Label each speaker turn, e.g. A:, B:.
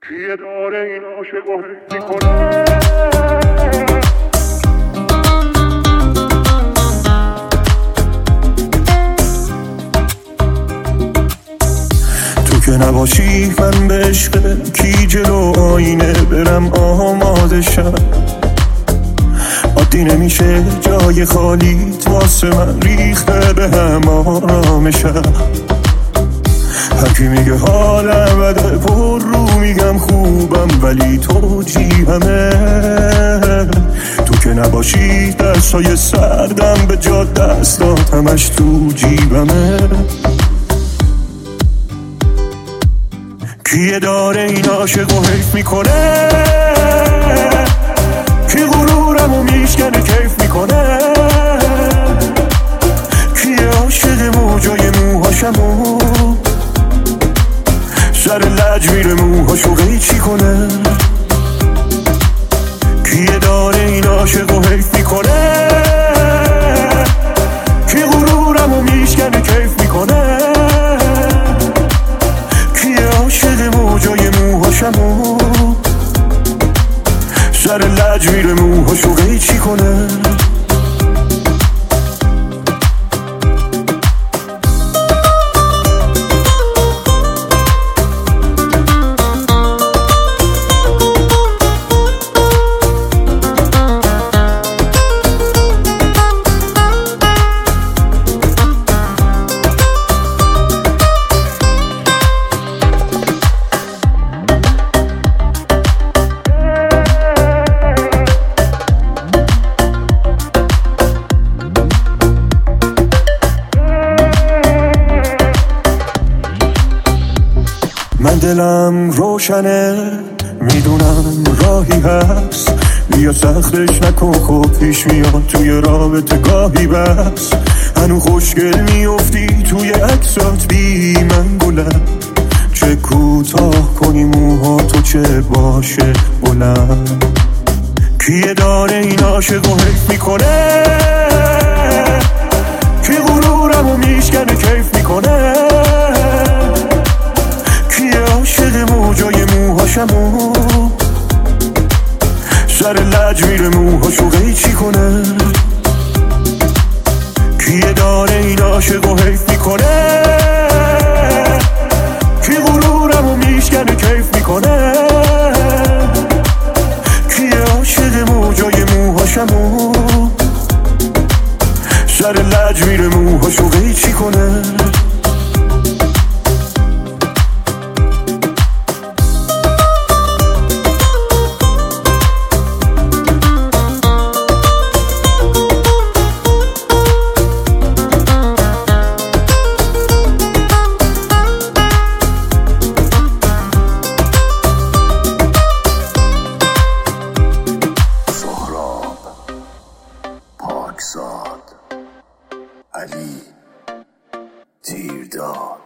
A: کیه داره این عاشقو حیف میکنه. تو که نباشی من به عشق کی جلو آینه برم آماده شم. عادی نمیشه جای خالیت واسه من ریخته به هم آرامشم. هرکی میگه حالم بده پر رو میگم خوبم ولی تو جیبمه. تو که نباشی دستای سردم به جا دستاتمش تو جیبمه. کیه داره این عاشقو حیف میکنه. کی غرورمو میشکنه کیف میکنه. کیه عاشق موجای موهاشمو سر لج میره موهاشو قیچی کنه. کیه داره این عاشقو حیف میکنه. کی غرورمو میشکنه کیف میکنه. کیه عاشق موجای موهاشمو سر لج میره موهاشو قیچی کنه. من دلم روشنه میدونم راهی هست. بیا سختش نکن خب پیش میاد توی رابطه گاهی بس. هنو خوشگل میافتی توی عکسات بی من گلم. چه کوتاه کنی موها تو چه باشه بلند. کیه داره این عاشقو حیف میکنه. کی غرورمو میشکنه کیف میکنه. عاشق موجای موهاشمو سر لج میره موهاشو قیچی کنه. کیه داره این عاشقو حیف میکنه. کی غرورمو میشکنه کیف میکنه. کیه عاشق موجای موهاشمو سر لج میره موهاشو قیچی کنه.
B: علی تیرداد